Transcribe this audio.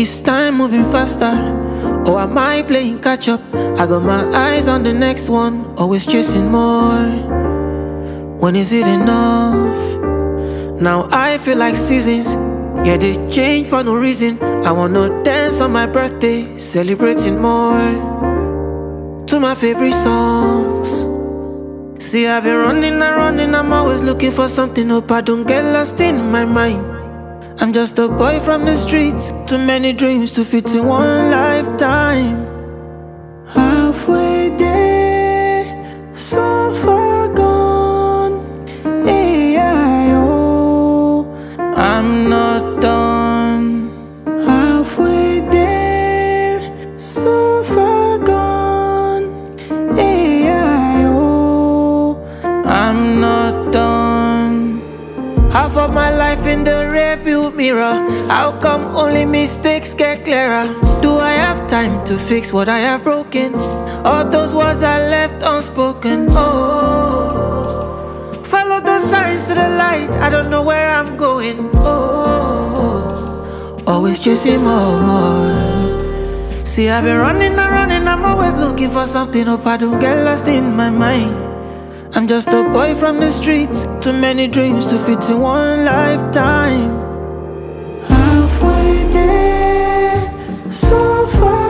Is time moving faster? Or am I playing catch up? I got my eyes on the next one, always chasing more. When is it enough? Now I feel like seasons, yeah, they change for no reason. I wanna dance on my birthday, celebrating more to my favorite songs. See, I've been running and running, I'm always looking for something. Hope I don't get lost in my mind. I'm just a boy from the streets, too many dreams to fit in one lifetime. Halfway there, so far gone. A-I-O, I'm not done. Halfway there, so far gone. A-I-O, I'm not done. Half of my life in the rearview mirror. How come only mistakes get clearer? Do I have time to fix what I have broken? All those words I left unspoken. Oh, follow the signs to the light. I don't know where I'm going. Oh, always chasing more. See, I've been running and running, I'm always looking for something. Hope I don't get lost in my mind. I'm just a boy from the streets, too many dreams to fit in one lifetime. Halfway there, so far